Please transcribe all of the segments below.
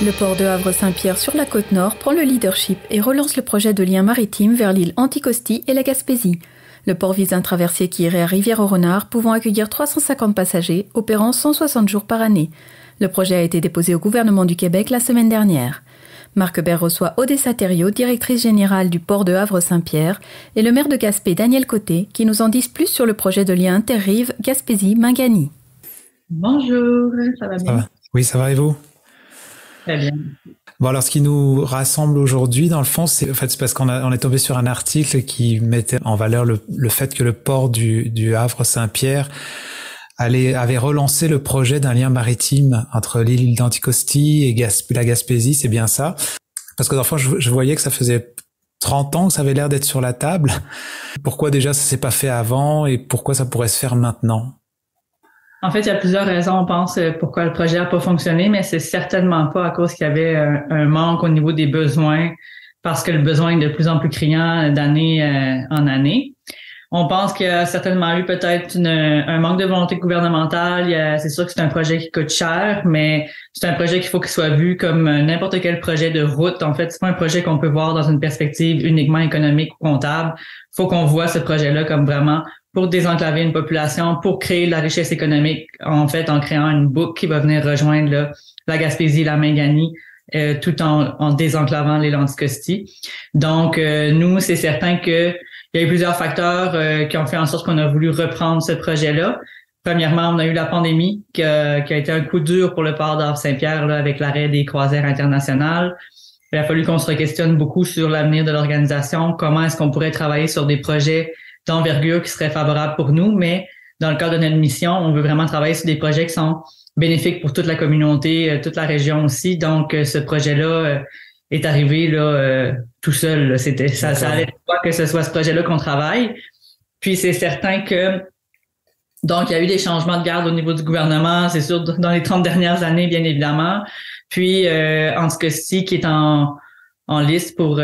Le port de Havre-Saint-Pierre sur la côte nord prend le leadership et relance le projet de lien maritime vers l'île Anticosti et la Gaspésie. Le port vise un traversier qui irait à Rivière-au-Renard, pouvant accueillir 350 passagers, opérant 160 jours par année. Le projet a été déposé au gouvernement du Québec la semaine dernière. Marc Hébert reçoit Odessa Thériault, directrice générale du port de Havre-Saint-Pierre, et le maire de Gaspé, Daniel Côté, qui nous en disent plus sur le projet de lien interrive Gaspésie-Mingani. Bonjour, ça va bien? Ça va. Oui, ça va et vous? Très bien. Bon, alors ce qui nous rassemble aujourd'hui, dans le fond, c'est parce qu'on est tombé sur un article qui mettait en valeur le fait que le port du Havre-Saint-Pierre avait relancé le projet d'un lien maritime entre l'île d'Anticosti et la Gaspésie, c'est bien ça? Parce que dans le fond, je voyais que ça faisait 30 ans que ça avait l'air d'être sur la table. Pourquoi déjà ça s'est pas fait avant et pourquoi ça pourrait se faire maintenant? En fait, il y a plusieurs raisons, on pense, pourquoi le projet n'a pas fonctionné, mais c'est certainement pas à cause qu'il y avait un manque au niveau des besoins, parce que le besoin est de plus en plus criant d'année en année. On pense qu'il y a certainement eu peut-être un manque de volonté gouvernementale. C'est sûr que c'est un projet qui coûte cher, mais c'est un projet qu'il faut qu'il soit vu comme n'importe quel projet de route. En fait, c'est pas un projet qu'on peut voir dans une perspective uniquement économique ou comptable. Il faut qu'on voit ce projet-là comme vraiment pour désenclaver une population, pour créer de la richesse économique, en fait, en créant une boucle qui va venir rejoindre là, la Gaspésie, la Mingani, tout en désenclavant l'île Anticosti. Donc, nous, c'est certain que il y a eu plusieurs facteurs qui ont fait en sorte qu'on a voulu reprendre ce projet-là. Premièrement, on a eu la pandémie qui a été un coup dur pour le port d'Havre-Saint-Pierre là, avec l'arrêt des croisières internationales. Il a fallu qu'on se questionne beaucoup sur l'avenir de l'organisation, comment est-ce qu'on pourrait travailler sur des projets d'envergure qui seraient favorables pour nous, mais dans le cadre de notre mission, on veut vraiment travailler sur des projets qui sont bénéfiques pour toute la communauté, toute la région aussi. Donc, ce projet-là est arrivé là tout seul. Là. Ça allait pas que ce soit ce projet-là qu'on travaille. Puis c'est certain que donc il y a eu des changements de garde au niveau du gouvernement, c'est sûr dans les 30 dernières années bien évidemment. Puis Anticosti qui est en liste pour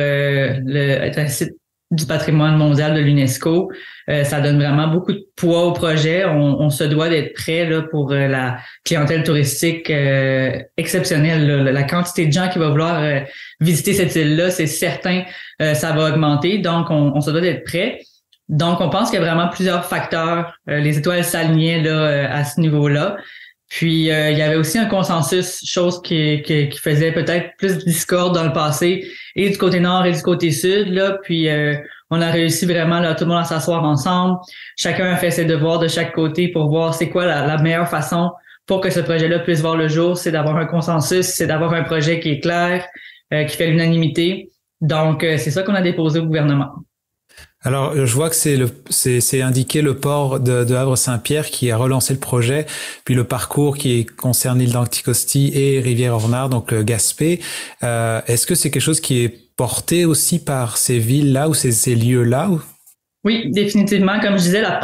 être un site du patrimoine mondial de l'UNESCO, ça donne vraiment beaucoup de poids au projet. On se doit d'être prêt là pour la clientèle touristique exceptionnelle. Là. La quantité de gens qui va vouloir visiter cette île-là, c'est certain, ça va augmenter. Donc, on se doit d'être prêt. Donc, on pense qu'il y a vraiment plusieurs facteurs. Les étoiles s'alignaient là à ce niveau-là. Puis, il y avait aussi un consensus, chose qui faisait peut-être plus de discorde dans le passé, et du côté nord et du côté sud. Là. Puis, on a réussi vraiment là tout le monde à s'asseoir ensemble. Chacun a fait ses devoirs de chaque côté pour voir c'est quoi la meilleure façon pour que ce projet-là puisse voir le jour. C'est d'avoir un consensus, c'est d'avoir un projet qui est clair, qui fait l'unanimité. Donc, c'est ça qu'on a déposé au gouvernement. Alors, je vois que c'est indiqué le port de Havre-Saint-Pierre qui a relancé le projet, puis le parcours qui concerne l'île d'Anticosti et Rivière-au-Renard, donc le Gaspé. Est-ce que c'est quelque chose qui est porté aussi par ces villes-là ou ces lieux-là? Oui, définitivement. Comme je disais, la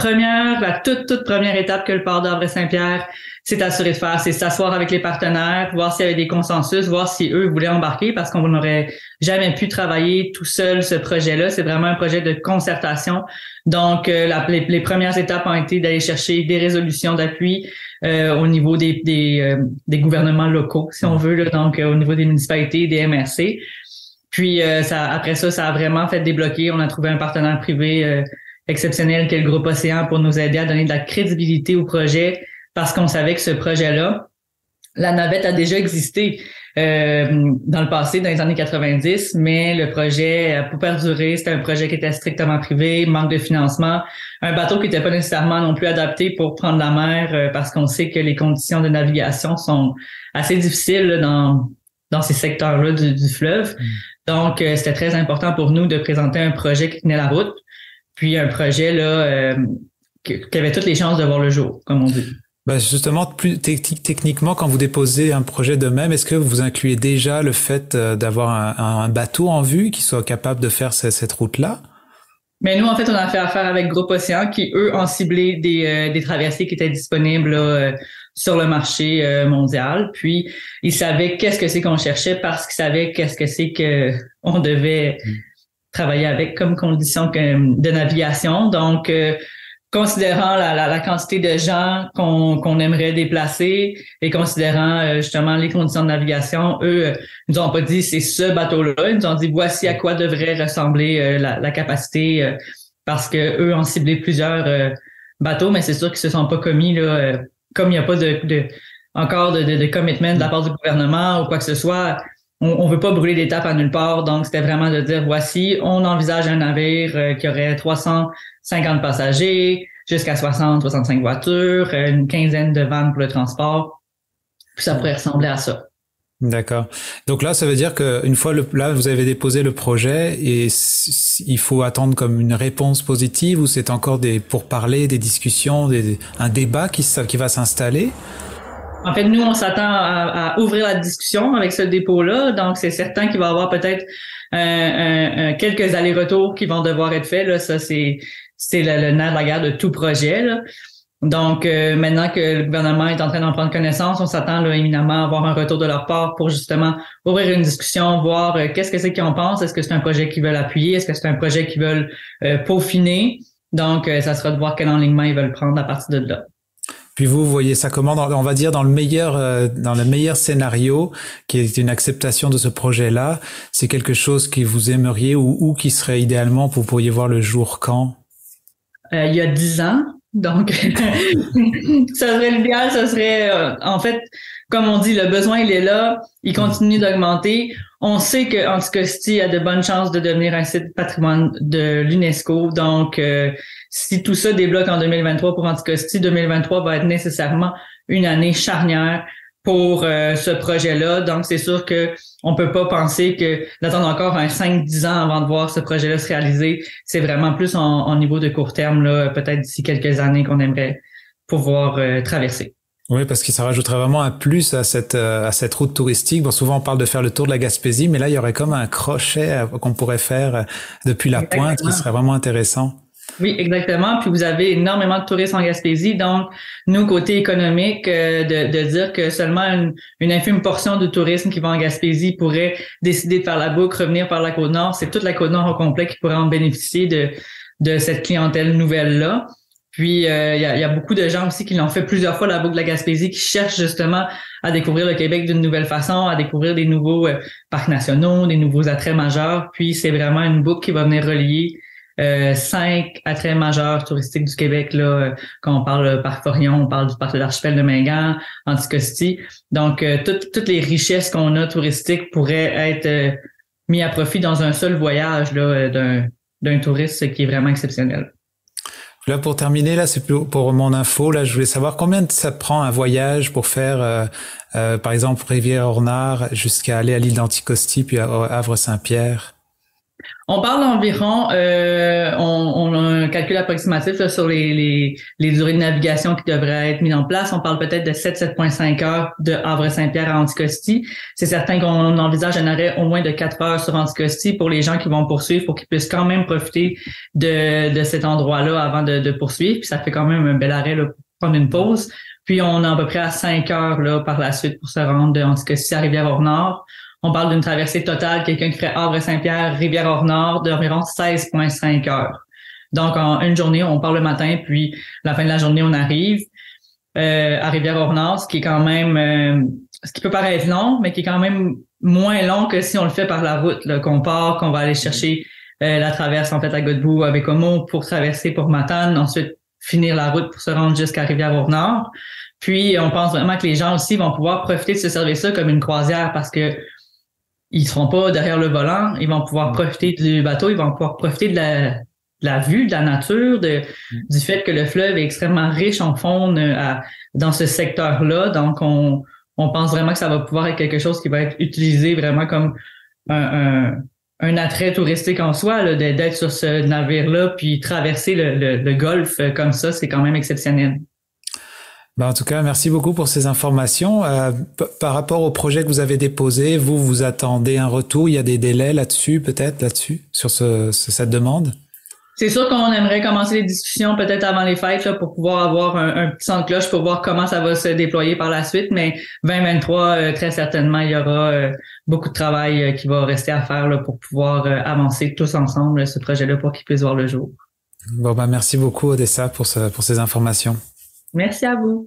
toute première étape que le port d'Havre-Saint-Pierre s'est assuré de faire, c'est s'asseoir avec les partenaires, voir s'il y avait des consensus, voir si eux voulaient embarquer, parce qu'on n'aurait jamais pu travailler tout seul ce projet-là. C'est vraiment un projet de concertation. Donc, les premières étapes ont été d'aller chercher des résolutions d'appui au niveau des gouvernements locaux, si on veut, là, donc au niveau des municipalités, des MRC. Puis après ça a vraiment fait débloquer. On a trouvé un partenaire privé exceptionnel qui est le Groupe Océan pour nous aider à donner de la crédibilité au projet parce qu'on savait que ce projet-là, la navette a déjà existé dans le passé, dans les années 90, mais le projet a pas perduré. C'était un projet qui était strictement privé, manque de financement, un bateau qui n'était pas nécessairement non plus adapté pour prendre la mer parce qu'on sait que les conditions de navigation sont assez difficiles là, dans ces secteurs-là du fleuve. Donc, c'était très important pour nous de présenter un projet qui tenait la route, puis un projet là qui avait toutes les chances de voir le jour, comme on dit. Ben justement, plus techniquement, quand vous déposez un projet de même, est-ce que vous incluez déjà le fait d'avoir un bateau en vue qui soit capable de faire cette route-là? Mais nous, en fait, on a fait affaire avec Groupe Océan qui, eux, ont ciblé des traversées qui étaient disponibles là, sur le marché mondial. Puis, ils savaient qu'est-ce que c'est qu'on cherchait parce qu'ils savaient qu'est-ce que c'est qu'on devait travailler avec comme condition de navigation. Donc, considérant la quantité de gens qu'on aimerait déplacer et considérant justement les conditions de navigation, eux nous ont pas dit c'est ce bateau-là, ils nous ont dit voici à quoi devrait ressembler la capacité parce que eux ont ciblé plusieurs bateaux, mais c'est sûr qu'ils se sont pas commis là, comme il n'y a pas encore de commitment de la part du gouvernement ou quoi que ce soit. On veut pas brûler d'étapes à nulle part, donc c'était vraiment de dire voici, on envisage un navire qui aurait 350 passagers, jusqu'à 65 voitures, une quinzaine de vannes pour le transport. Puis ça pourrait ressembler à ça. D'accord. Donc là, ça veut dire que une fois là, vous avez déposé le projet et il faut attendre comme une réponse positive ou c'est encore des pourparlers, des discussions, un débat qui va s'installer? En fait, nous, on s'attend à ouvrir la discussion avec ce dépôt-là. Donc, c'est certain qu'il va y avoir peut-être quelques allers-retours qui vont devoir être faits. Là, ça, c'est le nerf de la guerre de tout projet. Là. Donc, maintenant que le gouvernement est en train d'en prendre connaissance, on s'attend là, éminemment à avoir un retour de leur part pour justement ouvrir une discussion, voir qu'est-ce que c'est qu'ils en pensent. Est-ce que c'est un projet qu'ils veulent appuyer? Est-ce que c'est un projet qu'ils veulent peaufiner? Donc, ça sera de voir quel enlignement ils veulent prendre à partir de là. Puis vous voyez ça comment, on va dire dans le meilleur scénario, qui est une acceptation de ce projet-là, c'est quelque chose que vous aimeriez ou qui serait idéalement, vous pourriez voir le jour quand? Il y a 10 ans. Donc, ça serait l'idéal, ça serait, en fait, comme on dit, le besoin, il est là, il continue d'augmenter. On sait que Anticosti a de bonnes chances de devenir un site patrimoine de l'UNESCO. Donc, si tout ça débloque en 2023 pour Anticosti, 2023 va être nécessairement une année charnière pour ce projet-là. Donc, c'est sûr que on peut pas penser que d'attendre encore un 5-10 ans avant de voir ce projet-là se réaliser. C'est vraiment plus en niveau de court terme, là, peut-être d'ici quelques années qu'on aimerait pouvoir traverser. Oui, parce que ça rajouterait vraiment un plus à cette route touristique. Bon, souvent on parle de faire le tour de la Gaspésie, mais là il y aurait comme un crochet qu'on pourrait faire depuis la pointe, qui serait vraiment intéressant. Oui, exactement. Puis vous avez énormément de touristes en Gaspésie. Donc, nous, côté économique, de dire que seulement une infime portion du tourisme qui va en Gaspésie pourrait décider de faire la boucle, revenir par la Côte-Nord, c'est toute la Côte-Nord au complet qui pourrait en bénéficier de cette clientèle nouvelle-là. Puis, il y a beaucoup de gens aussi qui l'ont fait plusieurs fois, la boucle de la Gaspésie, qui cherchent justement à découvrir le Québec d'une nouvelle façon, à découvrir des nouveaux parcs nationaux, des nouveaux attraits majeurs. Puis, c'est vraiment une boucle qui va venir relier 5 attraits majeurs touristiques du Québec, là, quand on parle parc Forillon, on parle du parc de l'archipel de Mingan, Anticosti. Donc, toutes les richesses qu'on a touristiques pourraient être mis à profit dans un seul voyage là, d'un touriste qui est vraiment exceptionnel. Là, pour terminer, là, c'est pour mon info. Là, je voulais savoir combien ça prend un voyage pour faire, par exemple, Rivière-Ornard jusqu'à aller à l'île d'Anticosti puis à Havre-Saint-Pierre. On parle d'environ, on a un calcul approximatif là, sur les durées de navigation qui devraient être mises en place. On parle peut-être de 7,5 heures de Havre-Saint-Pierre à Anticosti. C'est certain qu'on envisage un arrêt au moins de 4 heures sur Anticosti pour les gens qui vont poursuivre, pour qu'ils puissent quand même profiter de cet endroit-là avant de poursuivre. Puis ça fait quand même un bel arrêt là, pour prendre une pause. Puis on est à peu près à 5 heures là, par la suite pour se rendre de Anticosti à Rivière-au-Nord. On parle d'une traversée totale, quelqu'un qui ferait Havre-Saint-Pierre, Rivière-au-Nord, d'environ 16,5 heures. Donc, en une journée, on part le matin, puis la fin de la journée, on arrive à Rivière-au-Nord, ce qui est quand même, ce qui peut paraître long, mais qui est quand même moins long que si on le fait par la route, là, qu'on part, qu'on va aller chercher la traverse, en fait, à Godbout avec Homo pour traverser pour Matane, ensuite finir la route pour se rendre jusqu'à Rivière-au-Nord. Puis, on pense vraiment que les gens aussi vont pouvoir profiter de ce service-là comme une croisière parce que ils seront pas derrière le volant, ils vont pouvoir profiter du bateau, ils vont pouvoir profiter de la vue, de la nature, du fait que le fleuve est extrêmement riche en faune dans ce secteur-là. Donc, on pense vraiment que ça va pouvoir être quelque chose qui va être utilisé vraiment comme un attrait touristique en soi, là, d'être sur ce navire-là, puis traverser le golfe comme ça, c'est quand même exceptionnel. Ben, en tout cas, merci beaucoup pour ces informations. Par rapport au projet que vous avez déposé, vous attendez un retour? Il y a des délais là-dessus, sur cette demande? C'est sûr qu'on aimerait commencer les discussions peut-être avant les fêtes là, pour pouvoir avoir un petit son de cloche pour voir comment ça va se déployer par la suite. Mais 2023, très certainement, il y aura beaucoup de travail qui va rester à faire là, pour pouvoir avancer tous ensemble ce projet-là pour qu'il puisse voir le jour. Bon, merci beaucoup, Odessa, pour ces informations. Merci à vous.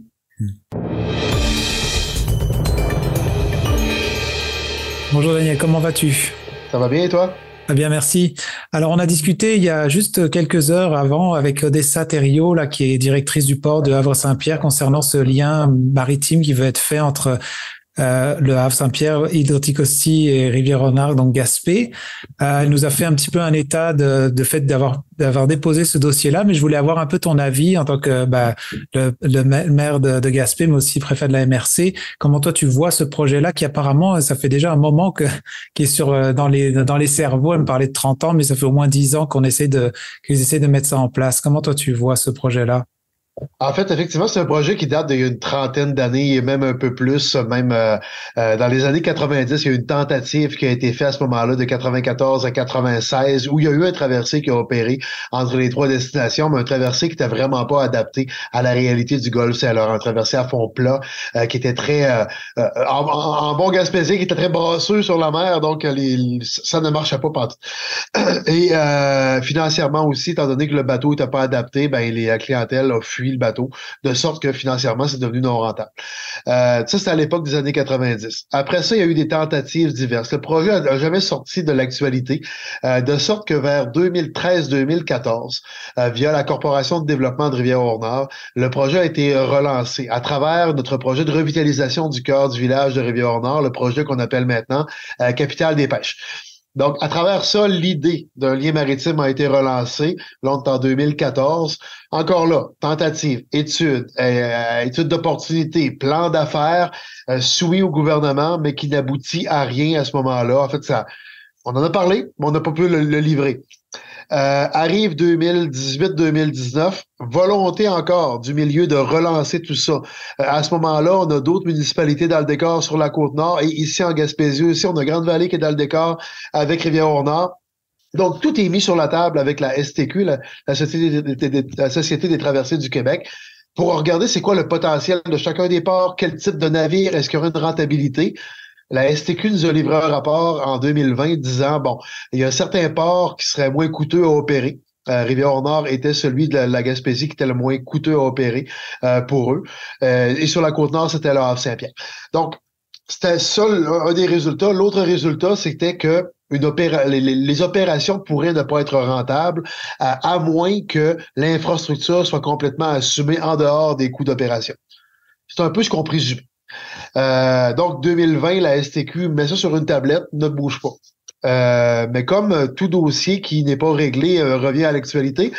Bonjour Daniel, comment vas-tu? Ça va bien et toi? Très bien, merci. Alors, on a discuté il y a juste quelques heures avant avec Odessa Thériault, là, qui est directrice du port de Havre-Saint-Pierre, concernant ce lien maritime qui veut être fait entre le Havre-Saint-Pierre, Île d'Anticosti et Rivière-Renard, donc Gaspé. Elle nous a fait un petit peu un état de fait d'avoir déposé ce dossier-là, mais je voulais avoir un peu ton avis en tant que le maire de Gaspé, mais aussi préfet de la MRC. Comment toi tu vois ce projet-là qui apparemment, ça fait déjà un moment qui est dans les cerveaux. Elle me parlait de 30 ans, mais ça fait au moins 10 ans qu'ils essaient de mettre ça en place. Comment toi tu vois ce projet-là? En fait, effectivement, c'est un projet qui date d'il y a une trentaine d'années et même un peu plus. Même dans les années 90, il y a eu une tentative qui a été faite à ce moment-là de 94 à 96 où il y a eu un traversier qui a opéré entre les trois destinations, mais un traversier qui n'était vraiment pas adapté à la réalité du Golfe Saint-Laurent. Un traversier à fond plat qui était très, en bon gaspésien, qui était très brasseux sur la mer, donc ça ne marchait pas partout. Et financièrement aussi, étant donné que le bateau n'était pas adapté, la clientèle a fui le bateau, de sorte que financièrement, c'est devenu non rentable. Ça, c'était à l'époque des années 90. Après ça, il y a eu des tentatives diverses. Le projet n'a jamais sorti de l'actualité, de sorte que vers 2013-2014, via la Corporation de développement de Rivière-au-Nord, le projet a été relancé à travers notre projet de revitalisation du cœur du village de Rivière-au-Nord, le projet qu'on appelle maintenant Capitale des pêches. Donc, à travers ça, l'idée d'un lien maritime a été relancée. Là, on est en 2014. Encore là, tentative, étude d'opportunité, plan d'affaires soumis au gouvernement, mais qui n'aboutit à rien à ce moment-là. En fait, on en a parlé, mais on n'a pas pu le livrer. Arrive 2018-2019, volonté encore du milieu de relancer tout ça. À ce moment-là, on a d'autres municipalités dans le décor sur la Côte-Nord et ici en Gaspésie aussi, on a Grande-Vallée qui est dans le décor avec Rivière-au-Nord. Donc, tout est mis sur la table avec la STQ, la Société des traversées du Québec, pour regarder c'est quoi le potentiel de chacun des ports, quel type de navire, est-ce qu'il y aura une rentabilité. La STQ nous a livré un rapport en 2020 disant, il y a certains ports qui seraient moins coûteux à opérer. Rivière-au-Nord était celui de la Gaspésie qui était le moins coûteux à opérer pour eux. Et sur la Côte-Nord, c'était le Havre-Saint-Pierre. Donc, c'était ça un des résultats. L'autre résultat, c'était que les opérations pourraient ne pas être rentables à moins que l'infrastructure soit complètement assumée en dehors des coûts d'opération. C'est un peu ce qu'on présume. Donc, 2020, la STQ met ça sur une tablette, ne bouge pas. Mais comme tout dossier qui n'est pas réglé revient à l'actualité,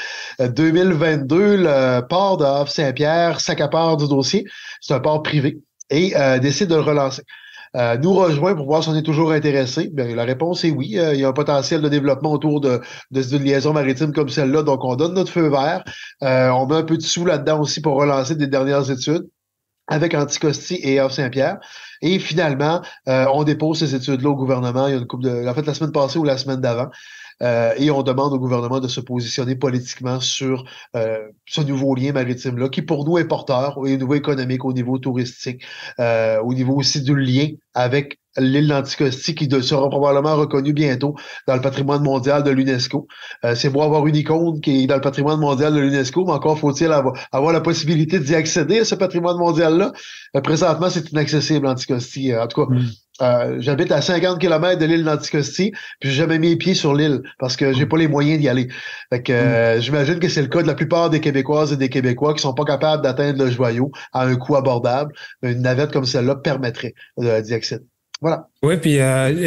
2022, le port de Havre-Saint-Pierre s'accapare du dossier. C'est un port privé et décide de le relancer. Nous rejoint pour voir si on est toujours intéressé. La réponse est oui. Il y a un potentiel de développement autour d'une liaison maritime comme celle-là. Donc, on donne notre feu vert. On met un peu de sous là-dedans aussi pour relancer des dernières études avec Anticosti et Havre-Saint-Pierre. Et finalement, on dépose ces études-là au gouvernement. Il y a en fait, la semaine passée ou la semaine d'avant. Et on demande au gouvernement de se positionner politiquement sur ce nouveau lien maritime-là, qui pour nous est porteur au niveau économique, au niveau touristique, au niveau aussi du lien avec l'île d'Anticosti, qui sera probablement reconnue bientôt dans le patrimoine mondial de l'UNESCO. C'est beau avoir une icône qui est dans le patrimoine mondial de l'UNESCO, mais encore faut-il avoir la possibilité d'y accéder à ce patrimoine mondial-là. Présentement, c'est inaccessible, Anticosti. En tout cas, j'habite à 50 km de l'île d'Anticosti, puis j'ai jamais mis les pieds sur l'île parce que j'ai pas les moyens d'y aller. Fait que j'imagine que c'est le cas de la plupart des Québécoises et des Québécois qui sont pas capables d'atteindre le joyau à un coût abordable. Une navette comme celle-là permettrait d'y accéder. Voilà. Oui, puis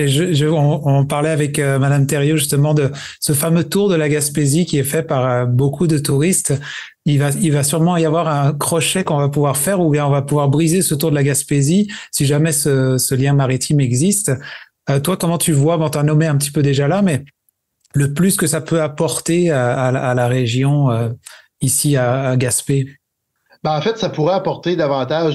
on parlait avec Madame Thériault justement de ce fameux tour de la Gaspésie qui est fait par beaucoup de touristes. Il va sûrement y avoir un crochet qu'on va pouvoir faire ou bien on va pouvoir briser ce tour de la Gaspésie si jamais ce lien maritime existe. Toi, comment tu vois, tu as nommé un petit peu déjà là, mais le plus que ça peut apporter à la région ici à Gaspé? En fait, ça pourrait apporter davantage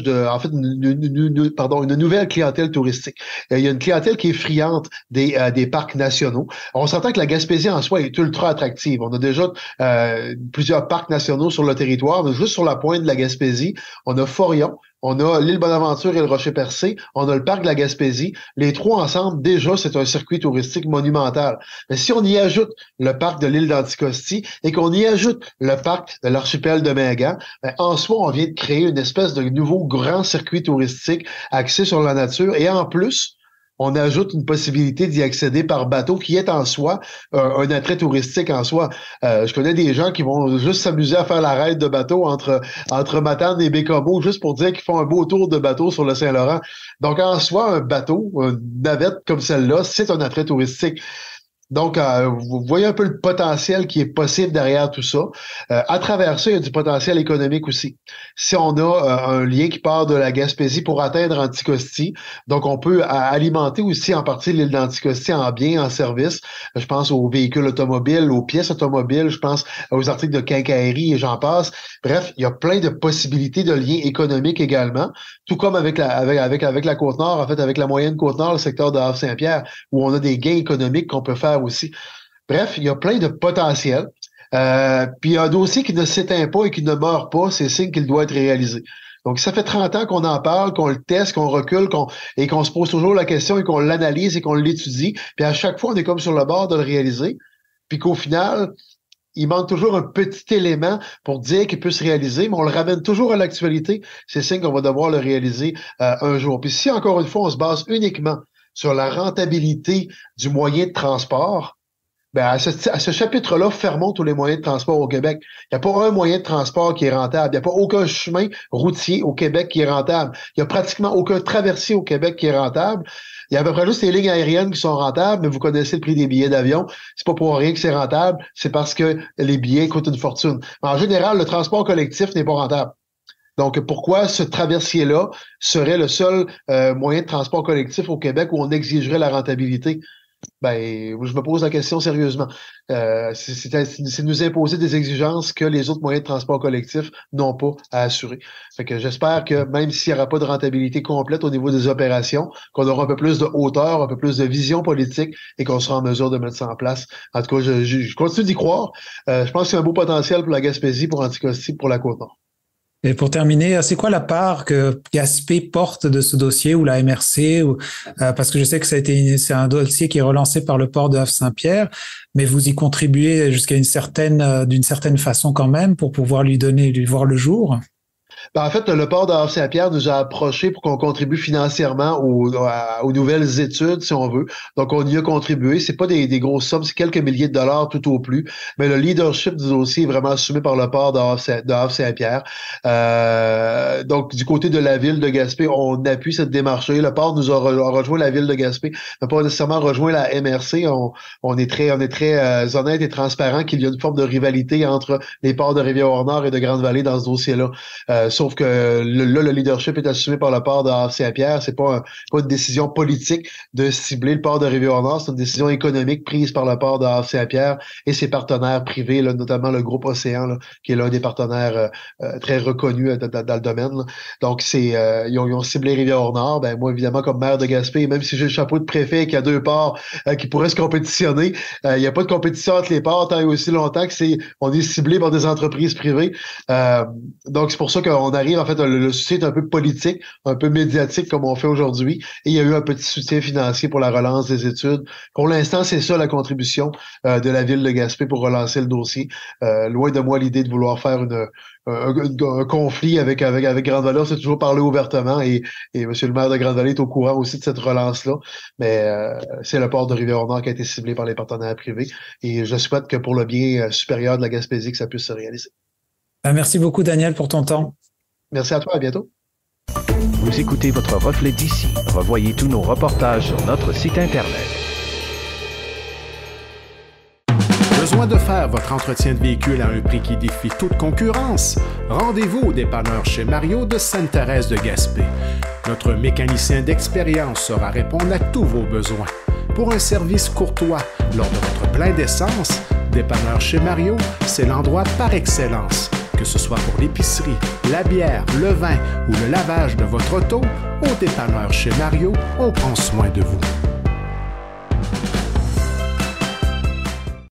une nouvelle clientèle touristique. Il y a une clientèle qui est friande des parcs nationaux. On s'entend que la Gaspésie en soi est ultra attractive. On a déjà plusieurs parcs nationaux sur le territoire. Juste sur la pointe de la Gaspésie, on a Forillon, on a l'île Bonaventure et le Rocher-Percé, on a le parc de la Gaspésie. Les trois ensemble, déjà, c'est un circuit touristique monumental. Mais si on y ajoute le parc de l'île d'Anticosti et qu'on y ajoute le parc de l'archipel de Mingan, ben, en soi, on vient de créer une espèce de nouveau grand circuit touristique axé sur la nature. Et en plus, on ajoute une possibilité d'y accéder par bateau qui est en soi un attrait touristique en soi. Je connais des gens qui vont juste s'amuser à faire la raide de bateau entre Matane et Bécomo juste pour dire qu'ils font un beau tour de bateau sur le Saint-Laurent. Donc, en soi, un bateau, une navette comme celle-là, c'est un attrait touristique. Donc, vous voyez un peu le potentiel qui est possible derrière tout ça. À travers ça, il y a du potentiel économique aussi. Si on a un lien qui part de la Gaspésie pour atteindre Anticosti, donc on peut alimenter aussi en partie l'île d'Anticosti en biens, en services. Je pense aux véhicules automobiles, aux pièces automobiles, je pense aux articles de quincaillerie et j'en passe. Bref, il y a plein de possibilités de liens économiques également, tout comme avec la Côte-Nord, en fait, avec la moyenne Côte-Nord, le secteur de Havre-Saint-Pierre, où on a des gains économiques qu'on peut faire aussi. Bref, il y a plein de potentiel. Puis un dossier qui ne s'éteint pas et qui ne meurt pas, c'est signe qu'il doit être réalisé. Donc, ça fait 30 ans qu'on en parle, qu'on le teste, qu'on recule, et qu'on se pose toujours la question et qu'on l'analyse et qu'on l'étudie. Puis à chaque fois, on est comme sur le bord de le réaliser. Puis qu'au final, il manque toujours un petit élément pour dire qu'il peut se réaliser, mais on le ramène toujours à l'actualité. C'est signe qu'on va devoir le réaliser un jour. Puis si, encore une fois, on se base uniquement sur la rentabilité du moyen de transport, ben à ce chapitre-là, fermons tous les moyens de transport au Québec. Il n'y a pas un moyen de transport qui est rentable. Il n'y a pas aucun chemin routier au Québec qui est rentable. Il n'y a pratiquement aucun traversier au Québec qui est rentable. Il y a à peu près juste les lignes aériennes qui sont rentables, mais vous connaissez le prix des billets d'avion. C'est pas pour rien que c'est rentable, c'est parce que les billets coûtent une fortune. En général, le transport collectif n'est pas rentable. Donc, pourquoi ce traversier-là serait le seul moyen de transport collectif au Québec où on exigerait la rentabilité? Ben, je me pose la question sérieusement. C'est nous imposer des exigences que les autres moyens de transport collectif n'ont pas à assurer. Fait que j'espère que même s'il n'y aura pas de rentabilité complète au niveau des opérations, qu'on aura un peu plus de hauteur, un peu plus de vision politique et qu'on sera en mesure de mettre ça en place. En tout cas, je continue d'y croire. Je pense que c'est un beau potentiel pour la Gaspésie, pour Anticosti, pour la Côte-Nord. Et pour terminer, c'est quoi la part que Gaspé porte de ce dossier ou la MRC parce que je sais que c'est un dossier qui est relancé par le port de Havre-Saint-Pierre, mais vous y contribuez d'une certaine façon quand même pour pouvoir lui voir le jour. Ben, en fait, le port de Havre-Saint-Pierre nous a approchés pour qu'on contribue financièrement aux nouvelles études, si on veut. Donc, on y a contribué. C'est pas des grosses sommes, c'est quelques milliers de dollars tout au plus. Mais le leadership du dossier est vraiment assumé par le port de Havre-Saint-Pierre. Donc, du côté de la ville de Gaspé, on appuie cette démarche-là. Le port nous a rejoint la ville de Gaspé. On n'a pas nécessairement rejoint la MRC. On est très honnête et transparent qu'il y a une forme de rivalité entre les ports de Rivière-au-Nord et de Grande-Vallée dans ce dossier-là. Sauf que le leadership est assumé par le port de Havre-Saint-Pierre. C'est pas une décision politique de cibler le port de Rivière-au-Nord. C'est une décision économique prise par le port de Havre-Saint-Pierre et ses partenaires privés, là, notamment le groupe Océan, là, qui est l'un des partenaires très reconnus dans le domaine. Là. Donc, ils ont ciblé Rivière-au-Nord. Ben, moi, évidemment, comme maire de Gaspé, même si j'ai le chapeau de préfet et qu'il y a deux ports qui pourraient se compétitionner, il n'y a pas de compétition entre les ports tant et aussi longtemps que on est ciblé par des entreprises privées. Donc, c'est pour ça qu'on arrive, en fait, le soutien est un peu politique, un peu médiatique comme on fait aujourd'hui. Et il y a eu un petit soutien financier pour la relance des études. Pour l'instant, c'est ça la contribution de la ville de Gaspé pour relancer le dossier. Loin de moi l'idée de vouloir faire un conflit avec Grande-Vallée. On s'est toujours parlé ouvertement et monsieur le maire de Grande-Vallée est au courant aussi de cette relance-là. Mais c'est le port de Rivière-au-Nord qui a été ciblé par les partenaires privés. Et je souhaite que pour le bien supérieur de la Gaspésie, que ça puisse se réaliser. Merci beaucoup, Daniel, pour ton temps. Merci à toi, à bientôt. Vous écoutez votre reflet d'ici. Revoyez tous nos reportages sur notre site Internet. Besoin de faire votre entretien de véhicule à un prix qui défie toute concurrence? Rendez-vous au dépanneur chez Mario de Sainte-Thérèse de Gaspé. Notre mécanicien d'expérience saura répondre à tous vos besoins. Pour un service courtois lors de votre plein d'essence, dépanneur chez Mario, c'est l'endroit par excellence. Que ce soit pour l'épicerie, la bière, le vin ou le lavage de votre auto, au dépanneur chez Mario, on prend soin de vous.